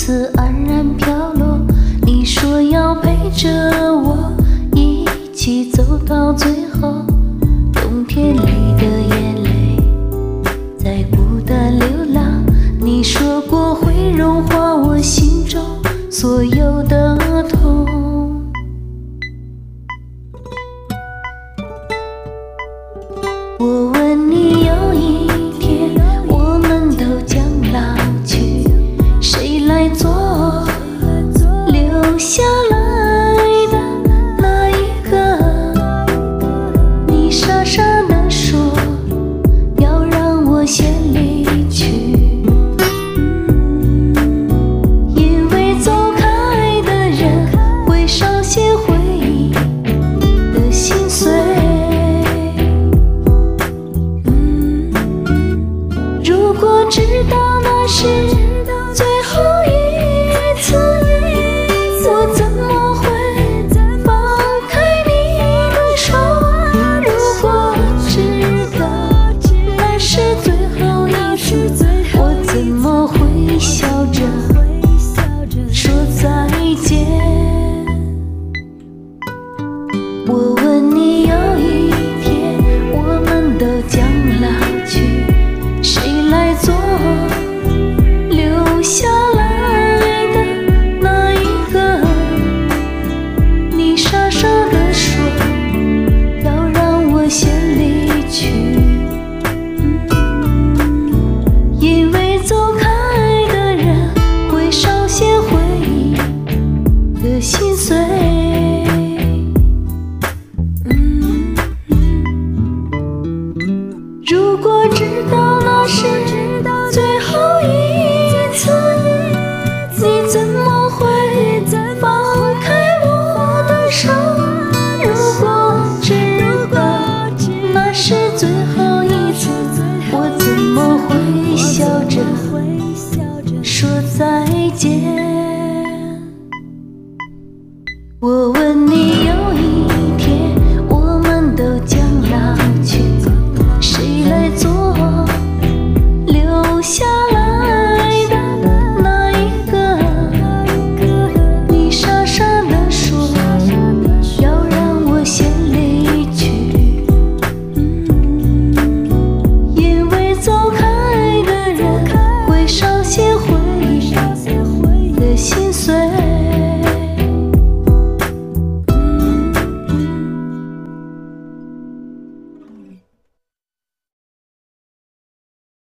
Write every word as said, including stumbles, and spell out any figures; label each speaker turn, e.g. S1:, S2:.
S1: 此安然飘落。你说要陪着我一起走到最后，冬天里的眼泪在孤单流浪。你说过会融化我心中所有的痛。我问你，有一天我们都将老去，谁来做我留下来的那一个？你傻傻地说要让我先离去，因为走开的人会少些回忆的心碎。如果知道那是最后一次，我怎么会放开你的手？如果知道那是最后一次，我怎么会笑着说再见？我问你，有一天我们都将老去，谁来做留下来的那一个？你傻傻地说要让我先离去，因为走开的人会少些回忆的心碎。如果知道那是最后一次，你怎么会放开我的手？如果知道那是最后一次，我怎么会笑着说再见？我问你，